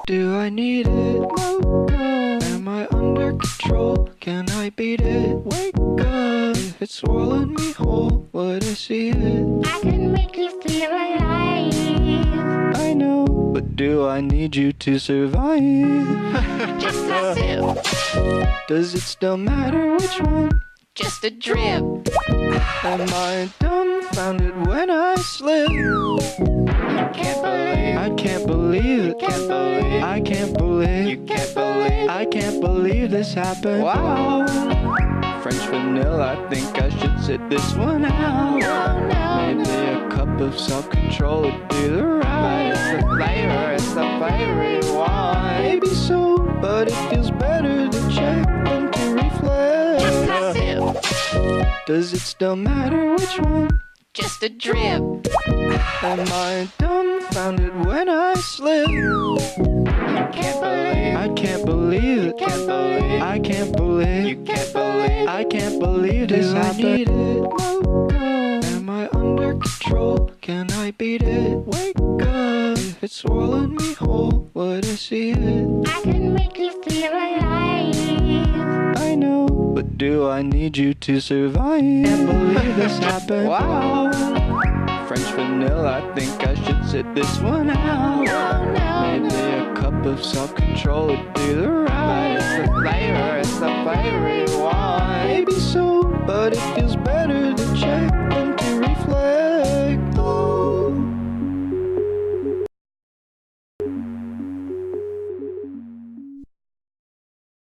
Do I need it? No. Am I under control? Can I beat it? Wake up. If it swallowed me whole, would I see it? I can make you feel alive. I know, but do I need you to survive? Just a sip, Does it still matter which one? just a drip. Am I dumbfounded when I slip? You can't believe, I can't believe it. can't believe, I can't believe. you can't believe. I can't believe this happened. Wow. French vanilla, I think I should sit this one out. No, no, Maybe no. a cup of self-control would be the right. It's the flavor, it's the favorite one. Maybe so, but it feels better to check than to reflect. Just a sip, Does it still matter which one? just a drip. Am I dumbfounded when I slip? You can't believe, I can't believe it. can't believe, I can't believe. you can't believe. I can't believe this happened. Am I under control? Can I beat it? Wake up. If it swallowed me whole, would I see it? I can make you feel alive. I know, but do I need you to survive? Can't believe this happened. Wow. French vanilla, I think I should sit this one out. No, no, Maybe no. a cup of self-control would be the right. It's the flavor, it's the favorite one. Maybe so, but it feels better to check